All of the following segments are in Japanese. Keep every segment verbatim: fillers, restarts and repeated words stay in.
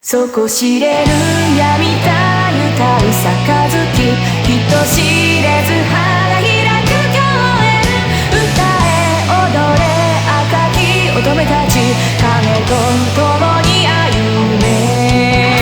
底知れる闇たゆたう杯、人知れず花開く共演。歌え踊れ赤き乙女たち、影と共に歩め。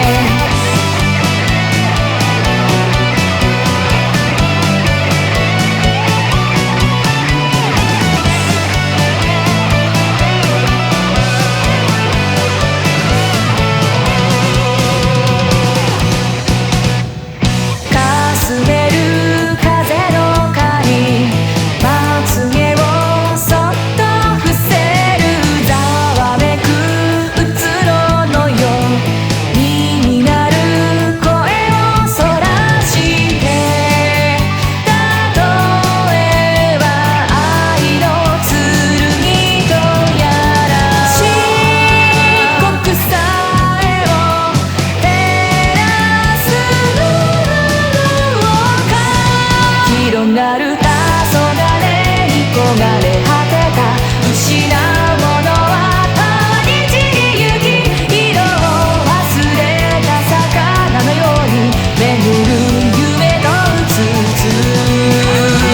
広がる黄昏に焦がれ果てた、失うものは川に散りゆき、色を忘れた魚のように巡る夢とうつつ。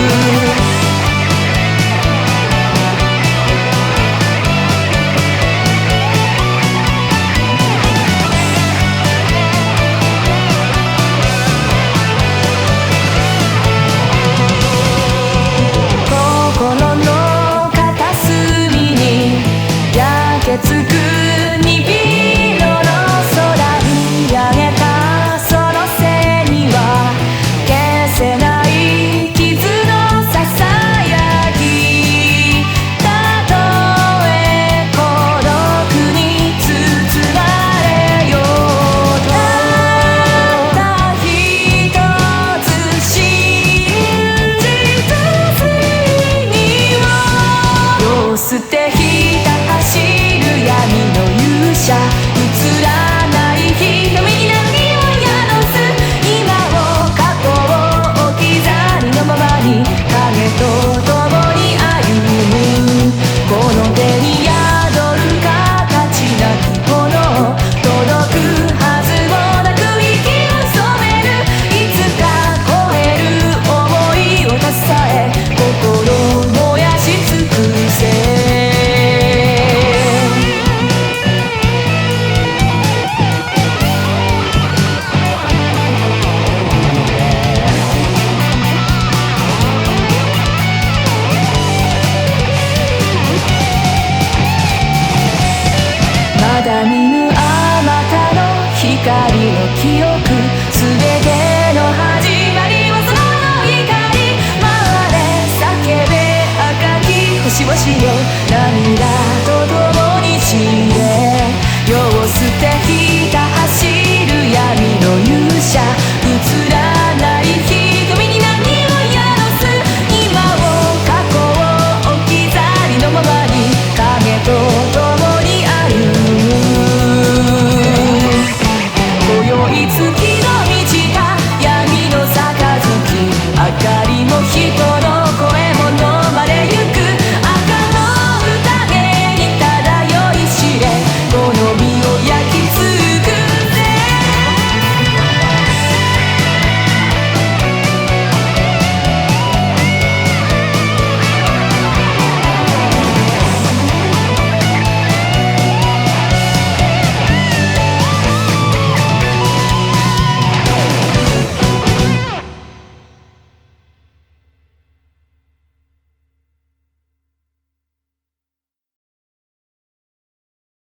つくにびろの空見上げたその背には消せない傷のささやき。たとえ孤独に包まれようと、たったひとつ真実にを世捨てひた走る闇の勇者、映らない瞳に波を宿す。今を過去を置き去りのままに影と共に歩む。この手に宿る形なきもの、届くはずもなく息を染める。いつか超える想いを携え、心を燃やし尽くせ。まだ見ぬあまたの光の記憶、すべての始まりはその光。回れ叫べ赤き星々よ、涙